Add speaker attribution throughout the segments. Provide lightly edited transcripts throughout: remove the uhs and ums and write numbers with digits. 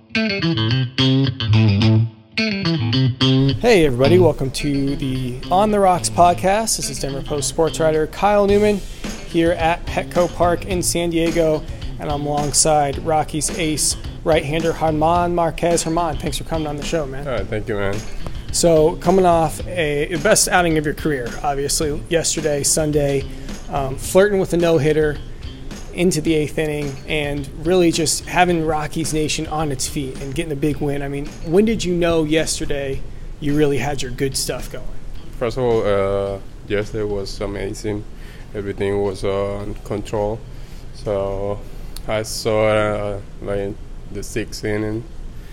Speaker 1: Hey everybody, welcome to the On the Rocks podcast. This is Denver Post sports writer Kyle Newman here at Petco Park in San Diego, and I'm alongside Rockies ace right-hander German Marquez. German, thanks for coming on the show, man.
Speaker 2: All right, thank you, man.
Speaker 1: So coming off the best outing of your career, obviously, yesterday, Sunday, flirting with a no-hitter into the eighth inning and really just having Rockies Nation on its feet and getting a big win. I mean, when did you know yesterday you really had your good stuff going?
Speaker 2: First of all, yesterday was amazing. Everything was on control. So I saw like the sixth inning.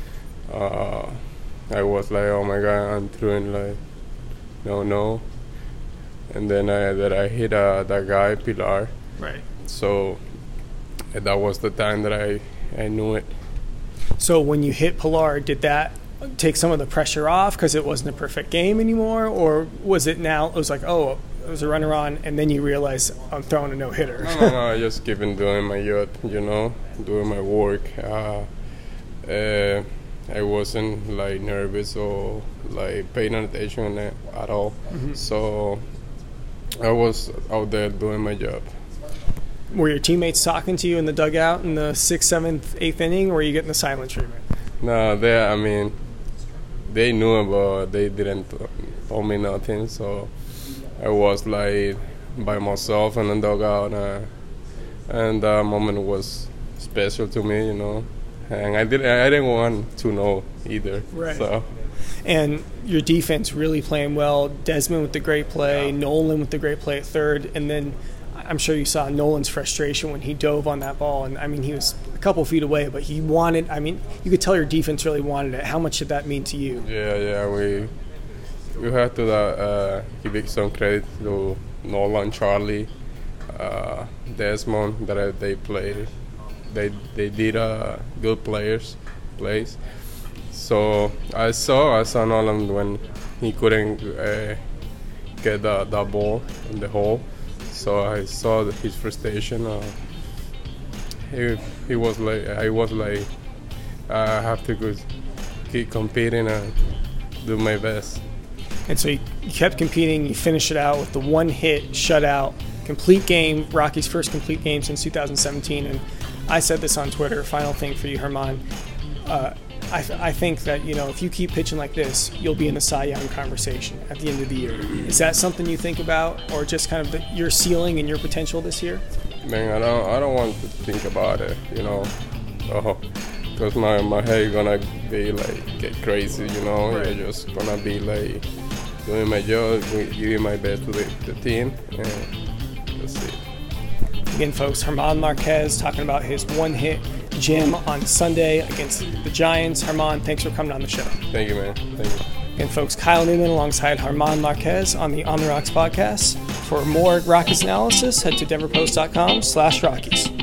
Speaker 2: I was like, oh my God, I'm throwing like no. And then I hit that guy, Pilar.
Speaker 1: Right.
Speaker 2: So that was the time that I knew it.
Speaker 1: So when you hit Pilar, did that take some of the pressure off because it wasn't a perfect game anymore? Or was it now, it was like, oh, it was a runner on, and then you realize I'm throwing a no-hitter?
Speaker 2: No, I just keep on doing my job, doing my work. I wasn't like nervous or like paying attention at all. Mm-hmm. So I was out there doing my job.
Speaker 1: Were your teammates talking to you in the dugout in the 6th, 7th, 8th inning, or were you getting the silent treatment?
Speaker 2: No, they knew, but they didn't tell me nothing. So I was like by myself in the dugout, and that moment was special to me, And I didn't want to know either.
Speaker 1: Right.
Speaker 2: So.
Speaker 1: And your defense really playing well. Desmond with the great play, Nolan with the great play at third, and then I'm sure you saw Nolan's frustration when he dove on that ball. And, I mean, he was a couple feet away, but he wanted – I mean, you could tell your defense really wanted it. How much did that mean to you?
Speaker 2: Yeah, we have to give some credit to Nolan, Charlie, Desmond, that they played. They did good plays. So I saw Nolan when he couldn't get that ball in the hole. So I saw his frustration. He was like, I was like, I have to keep competing and do my best.
Speaker 1: And so you kept competing. You finished it out with the one-hit shutout, complete game, Rockies' first complete game since 2017. And I said this on Twitter. Final thing for you, German. I think that, if you keep pitching like this, you'll be in the Cy Young conversation at the end of the year. Is that something you think about, or just kind of your ceiling and your potential this year?
Speaker 2: Man, I don't want to think about it, because my head gonna be like get crazy,
Speaker 1: Right.
Speaker 2: You're just gonna be like doing my job, giving my best to the team, and that's it.
Speaker 1: Again, folks, German Marquez talking about his one-hit gem on Sunday against the Giants. German, thanks for coming on the show.
Speaker 2: Thank you, man. Thank you.
Speaker 1: And folks, Kyle Newman alongside German Marquez on the On the Rocks podcast. For more Rockies analysis, head to denverpost.com/Rockies.